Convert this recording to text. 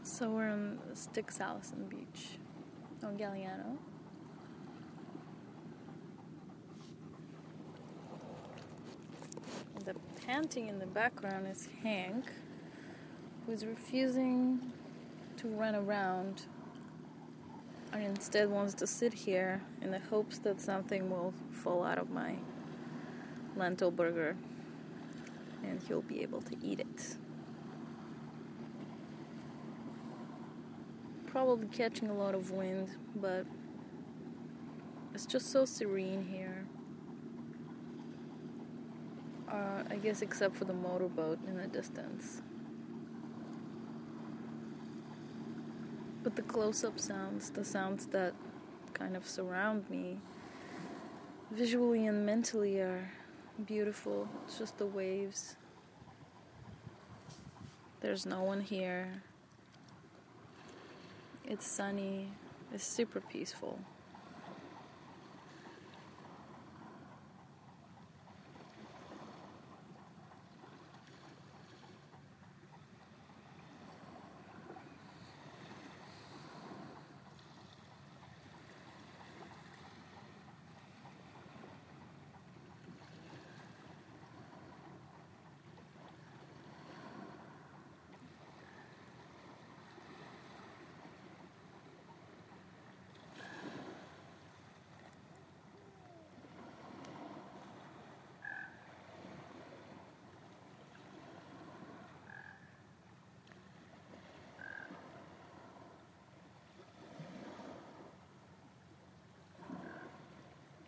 So we're on Styx Allison Beach on Galliano. The panting in the background is Hank, who's refusing to run around and instead wants to sit here in the hopes that something will fall out of my lentil burger and he'll be able to eat it. Probably catching a lot of wind, but it's just so serene here. I guess except for the motorboat in the distance. But the close-up sounds, the sounds that kind of surround me, visually and mentally are beautiful. It's just the waves. There's no one here. It's sunny. It's super peaceful.